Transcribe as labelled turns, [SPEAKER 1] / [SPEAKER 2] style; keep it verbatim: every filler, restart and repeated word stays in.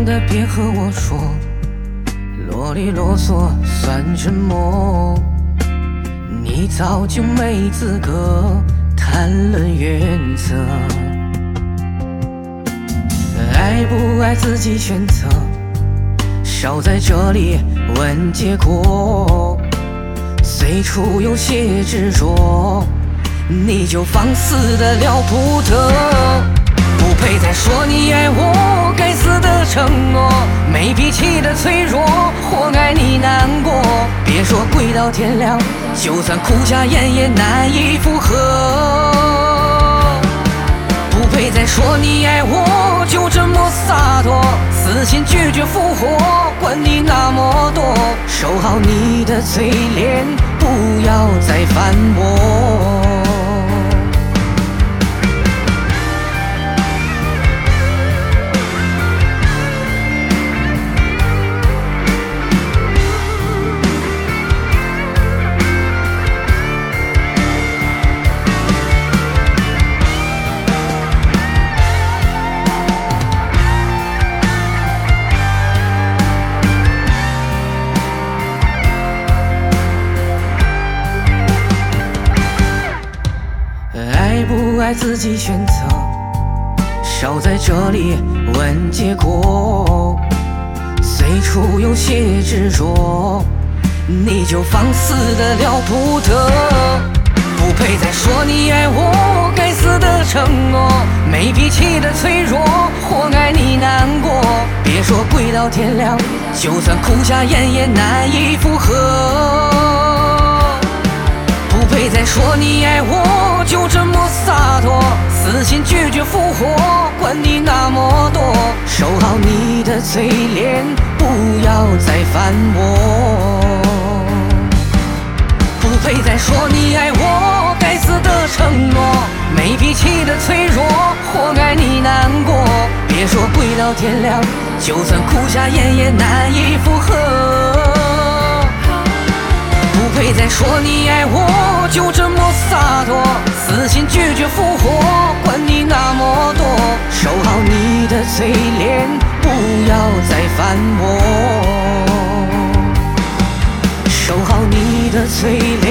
[SPEAKER 1] 的别和我说，啰里啰嗦算什么？你早就没资格谈论原则。爱不爱自己选择，少在这里问结果。最初有些执着，你就放肆的了不得。不配再说你爱我，该死的承诺，没脾气的脆弱，活该你难过。别说跪到天亮，就算苦下眼也难以复合。不配再说你爱我，就这么洒脱，死心拒绝复活，管你那么多。收好你的嘴脸，不要再反驳。爱不爱自己选择，少在这里问结果。最初有些执着，你就放肆的了不得。不配再说你爱我，该死的承诺，没脾气的脆弱，活该你难过。别说跪到天亮，就算苦下眼也难以复合。不配再说你爱我，就这么洒脱，死心拒绝复活，管你那么多。收好你的嘴脸，不要再反驳。不配再说你爱我，该死的承诺，没脾气的脆弱，活该你难过。别说跪到天亮，就算苦下眼也难以复合。不配再说你爱我，就这么洒脱，死心拒绝复活，管你那么多。收好你的嘴脸，不要再反驳。收好你的嘴脸。